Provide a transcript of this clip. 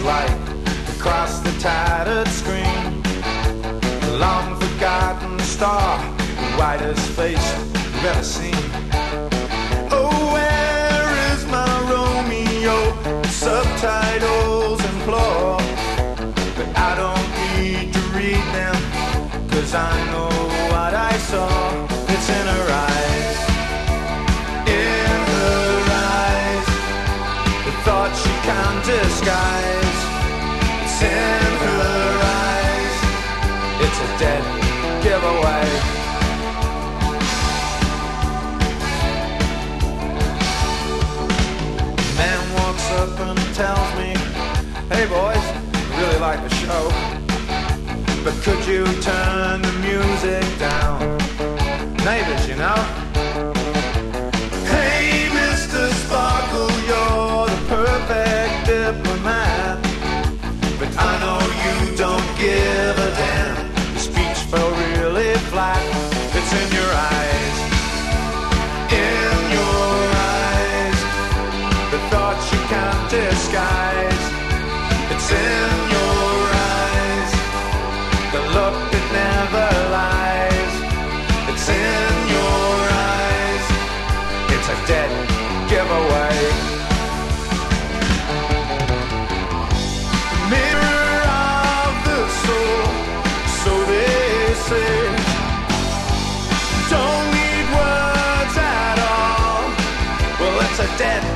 light across the tattered screen. A long forgotten star, the whitest face you've ever seen. Oh, where is my Romeo? Subtitles implore, but I don't need to read them, 'cause I know what I saw. It's in her eyes, in her eyes, the thought she can't disguise. It's in her eyes, it's a dead giveaway. Man walks up and tells me, hey boys, really like the show, but could you turn the music down? Neighbors, you know. Hey, Mr. Sparkle, you're the perfect diplomat, but I know you don't give a damn. The speech fell really flat. It's in your eyes, in your eyes, the thoughts you can't disguise. It's in your eyes, the look that never lies. It's in your eyes, it's a dead giveaway. Mirror of the soul, so they say. Don't need words at all. Well, it's a dead